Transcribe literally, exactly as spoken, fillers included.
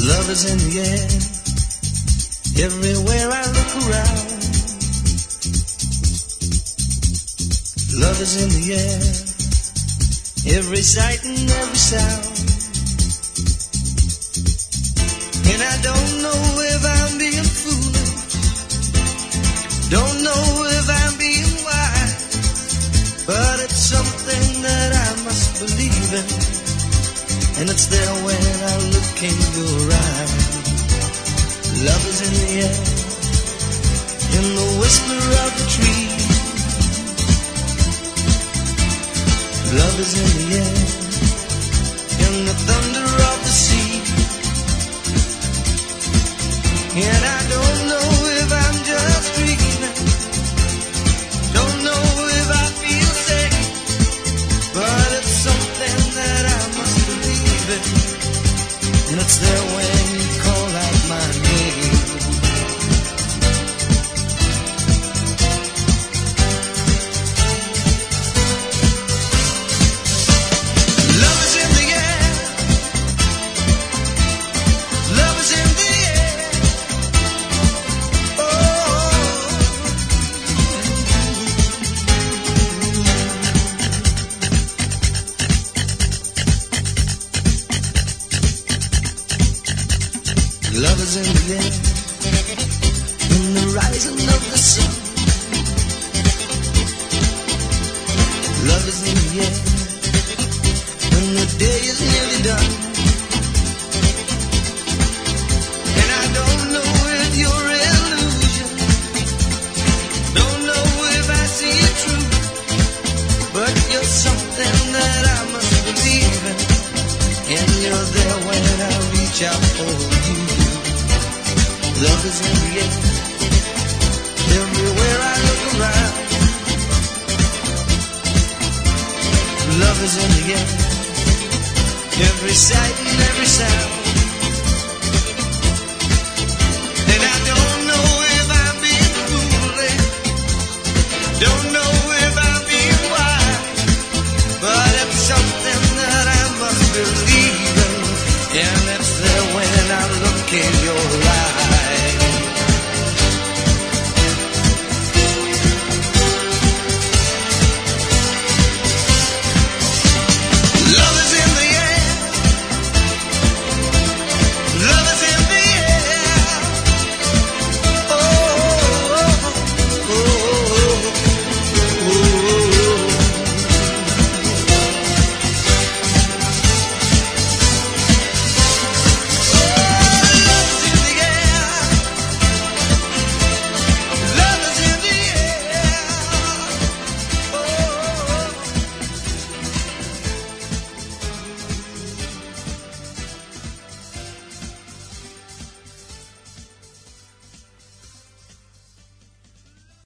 Love is in the air, everywhere I look around. Love is in the air, every sight and every sound. And I don't know if I'm being foolish, don't know if I'm being wise, but it's something that I must believe in, and it's there when I look in your eyes. Love is in the air, in the whisper of the tree. Love is in the air, in the thunder of the sea. And I don't know if I'm just dreaming, don't know if I feel safe, but it's something that I must believe in, and it's there when you call out my name. Love is in the air, love is in the air. Love is in the air, in the rising of the sun. Love is in the air, when the day is nearly done. And I don't know if you're illusion, don't know if I see it true, but you're something that I must believe in, and you're there when I reach out for you. Love is in the air, everywhere I look around. Love is in the air, every sight and every sound. And I don't know if I'm being foolish, don't